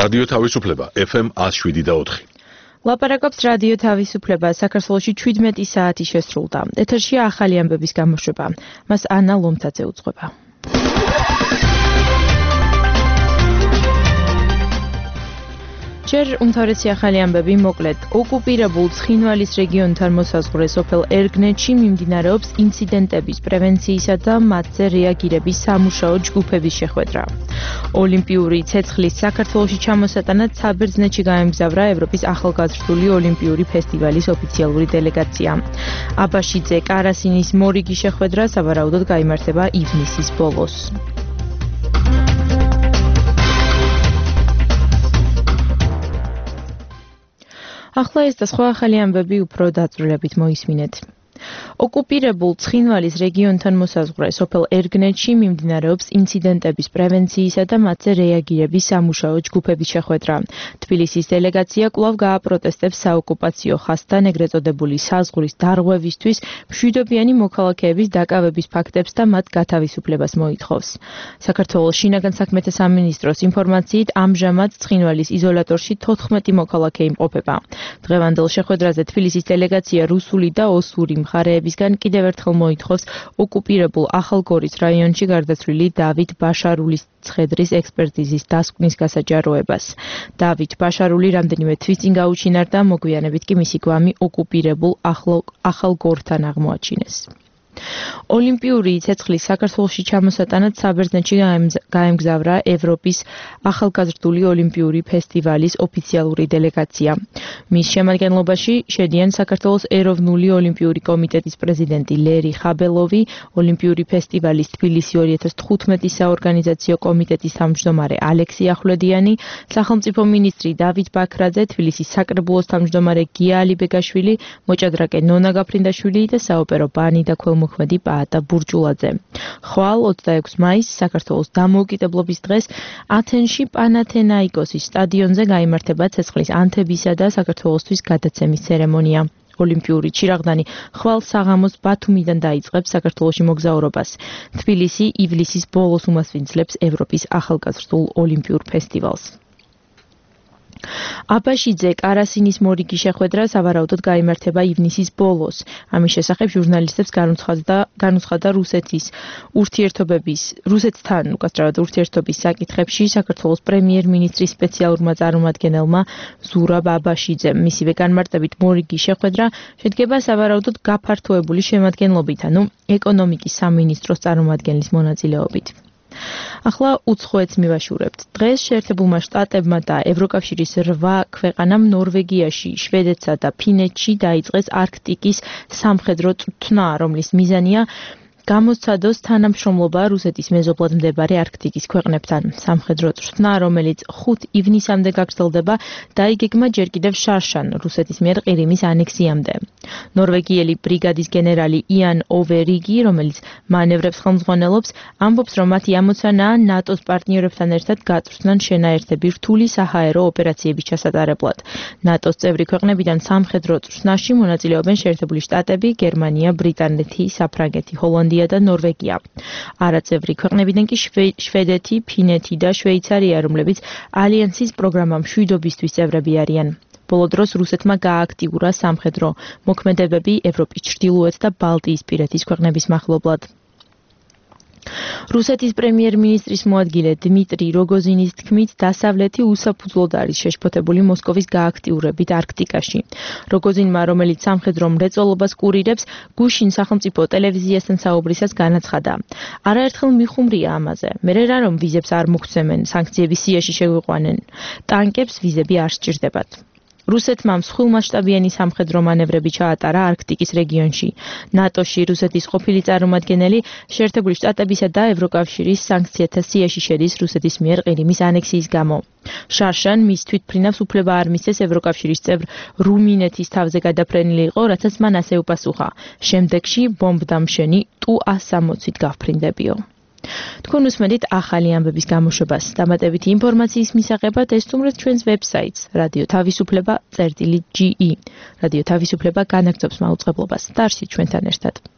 რადიო თავისუფლება FM 107.4. ლაპარაკობს რადიო თავისუფლება. საქართველოში 17 საათი შესრულდა. ეთერშია ახალი ამბების გამოშვება. მას ანა ლომთაძე უძღვება. ჯერ უმთავრესი ახალი ამბები მოკლედ. ოკუპირებულ ცხინვალის რეგიონთან მოსაზღვრე სოფელ ერგნეთში მიმდინარეობს ინციდენტების პრევენციისა და მათზე რეაგირების სამუშაო ჯგუფების შეხვედრა. ოლიმპიური ცეცხლის საქართველოში ჩამოსატანად საბერძნეთში გაემგზავრა ევროპის ახალგაზრდული ოლიმპიური ფესტივალის ოფიციალური დელეგაცია. აბაშიძე კარასინის მორიგი შეხვედრა სავარაუდოდ გაიმართება ივნისის ბოლოს. ახლა ეს და სხვა ახალი ამბები უფრო დაწვრილებით მოისმინეთ. ოკუპირებულ ცხინვალის რეგიონთან მოსაზღვრე სოფელ ერგნეთში მიმდინარეობს ინციდენტების პრევენციისა და მათზე რეაგირების სამუშაო ჯგუფების შეხვედრა. თბილისის დელეგაცია კვლავ გააპროტესტებს საოკუპაციო ხაზთან ეგრეთ წოდებული საზღვრის დარღვევისთვის მშვიდობიანი მოქალაქეების დაკავების ფაქტებს და მათ გათავისუფლებას მოითხოვს. საქართველოს შინაგან საქმეთა სამინისტროს ინფორმაციით ამჟამად ცხინვალის იზოლატორში 14 მოქალაქე იმყოფება. დღევანდელ შეხვედრაზე თბილისის დელეგაცია რუსული და ოსური მხარეებისგან კიდევ ერთხელ მოითხოვს ოკუპირებულ ახალგორის რაიონში გარდაცვლილი დავით ბაშარულის ცხედრის ექსპერტიზის დასკვნის გასაჯაროებას. დავით ბაშარული რამდენიმე თვის წინ გაუჩინარდა, მოგვიანებით კი მისი გვამი ოკუპირებულ ახალგორთან აღმოაჩინეს. ოლიმპიური ცეცხლის საქართველოში ჩამოსატანად საბერძნეთში გაემგზავრა ევროპის ახალგაზრდული ოლიმპიური ფესტივალის ოფიციალური დელეგაცია. მის შემადგენლობაში შედიან საქართველოს ეროვნული ოლიმპიური კომიტეტის პრეზიდენტი ლერი ხაბელოვი, ოლიმპიური ფესტივალის თბილისი 2015 საორგანიზაციო კომიტეტის თავმჯდომარე ალექსი ახვლედიანი, სახელმწიფო მინისტრი დავით ბაქრაძე, თბილისის საკრებულოს თავმჯდომარე გია ალიბეგაშვილი, მოჭადრაკე ნონა გაფრინდაშვილი და საოპერო ბანი და მოქმედი პაატა ბურჯულაძე. ხვალ 26 მაისს საქართველოს დამოუკიდებლობის დღეს ათენში პანათენაიკოსის სტადიონზე გაიმართება ცეცხლის ანთებისა და საქართველოსთვის გადაცემის ცერემონია. ოლიმპიური ჩირაღდანი ხვალ საღამოს ბათუმიდან დაიწყებს საქართველოში მოგზაურობას. თბილისი ივლისის ბოლოს უმასპინძლებს ევროპის ახალგაზრდულ ოლიმპიურ ფესტივალს. აბაშიძე კარასინის მორიგი შეხვედრა სავარაუდოდ გაიმართება ივნისის ბოლოს. ამის შესახებ ჟურნალისტებს განუცხადა რუსეთთან ურთიერთობის საკითხებში საქართველოს პრემიერ-მინისტრის სპეციალურმა წარმომადგენელმა ზურაბ აბაშიძემ. მისივე განმარტებით მორიგი შეხვედრა შედგება სავარაუდოდ გაფართოებული შემადგენლობით, ანუ ეკონომიკის სამინისტროს წარმომადგენლის მონაწილეობით. ახლა უცხოეთს მივაშურებთ. დღეს შეერთებულმა შტატებმა და ევროკავშირის 8 ქვეყანამ ნორვეგიაში, შვედეთსა და ფინეთში დაიწყეს არქტიკის სამხედრო წვრთნა, რომლის მიზანია გამოსცადოს თანამშრომლობა რუსეთის მეზობლად მდებარე არქტიკის ქვეყნებთან. სამხედრო წვრთნა, რომელიც 5 ივნისამდე გაგრძელდება, დაიგეგმა ჯერ კიდევ შარშან რუსეთის მიერ ყირიმის ანექსიამდე. ნორვეგიელი ბრიგადის გენერალი იან ოვერიგი, რომელიც მანევრებს ხელმძღვანელობს, ამბობს, რომ მათი ამოცანაა ნატოს პარტნიორებთან ერთად გაწვრთნან შენაერთები რთული საჰაერო ოპერაციების ჩასატარებლად. ნატოს წევრი ქვეყნებიდან სამხედრო წვრთნაში მონაწილეობენ შეერთებული შტატები, გერმანია, ბრიტანეთი, საფრანგეთი, ჰოლანდია და ნორვეგია. არაწევრი ქვეყნებიდან კი შვედეთი, ფინეთი და შვეიცარია, რომლებიც ალიანსის პროგრამა მშვიდობისთვის წევრები არიან. ბოლო დროს რუსეთმა გაააქტიურა სამხედრო მოქმედებები ევროპის ჩრდილოეთ და ბალტიისპირეთის ქვეყნების მახლობლად. რუსეთის პრემიერ-მინისტრის მოადგილე დმიტრი როგოზინის თქმით, დასავლეთი უსაფუძვლოდ არის შეშფოთებული მოსკოვის გააქტიურებით არქტიკაში. როგოზინმა, რომელიც სამხედრო მრეწველობას კურირებს, გუშინ სახელმწიფო ტელევიზიასთან საუბრისას განაცხადა: არაერთხელ მიხუმრია ამაზე. მე რა რომ ვიზებს არ მოგცემენ, სანქციების სიაში შეგვიყვანენ. ტანკებს ვიზები არ სჭირდებათ. რუსეთმა მსხვილმასშტაბიანი სამხედრო მანევრები ჩაატარა არქტიკის რეგიონში. ნატოში რუსეთის ყოფილი წარმომადგენელი შეერთებული შტატებისა და ევროკავშირის სანქციათა სიაში შედის რუსეთის მიერ ყირიმის ანექსიის გამო. შარშან მის თვითმფრინავს უფლება არ მისცეს ევროკავშირის წევრ რუმინეთის თავზე გადაფრენილი იყო, რაცაც მან ასე უპასუხა: შემდეგში ბომბდამშენი Tu-160-ით გავფრინდებიო. თქვენ უსმენთ ახალი ამბების გამოშვებას. დამატებითი ინფორმაციის მისაღებად ესტუმრეთ ჩვენს ვებსაიტს რადიო თავისუფლება.ge. რადიო თავისუფლება განაგრძობს მაუწყებლობას. დარსით ჩვენთან ერთად.